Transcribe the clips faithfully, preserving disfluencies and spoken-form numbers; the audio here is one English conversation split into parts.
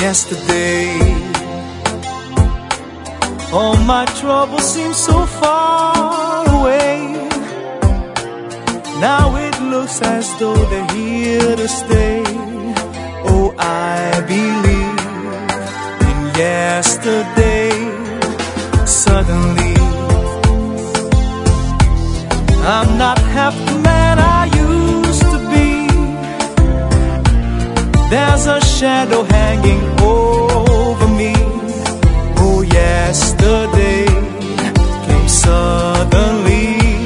yesterday. All my troubles seem so far away. Now it looks as though they're here to stay. Oh, I believe in yesterday. Suddenly I'm not half the man I used to be. There's a shadow hanging over me. Oh, yesterday came suddenly.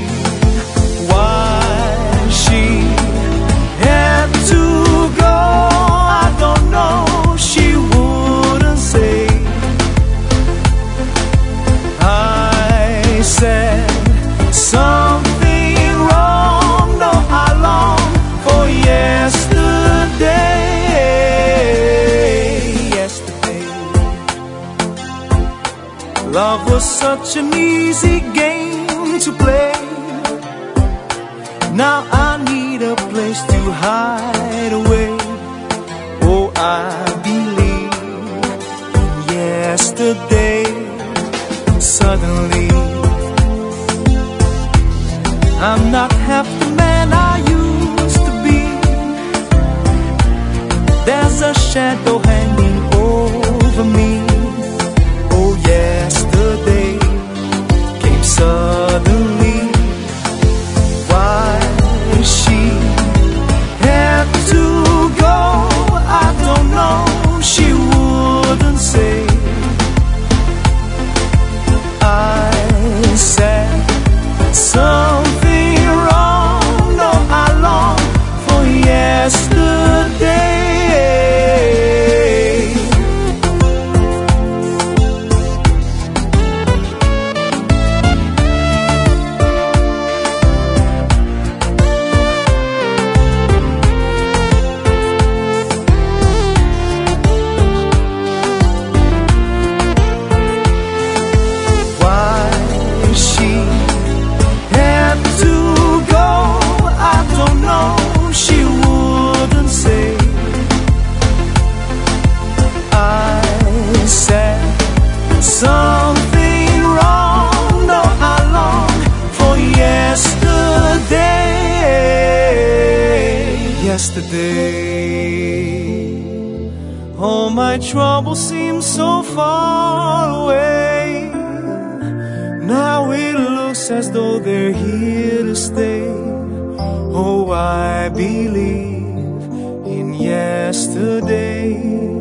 Why she had to go, I don't know. She wouldn't say. I said something wrong. No, I long for yesterday. Yesterday, love was such an easy game to play. Now I need a place to hide away. Oh, I believe in yesterday. Suddenly I'm not half the man I used to be. There's a shadow hanging over me. Oh, yesterday came suddenly. Why she had to go, I don't know. She wouldn't say. I said something wrong. No, I long for yesterday. Something wrong, no, I long for yesterday. Yesterday, all my troubles seem so far away. Now it looks as though they're here to stay. Oh, I believe in yesterday.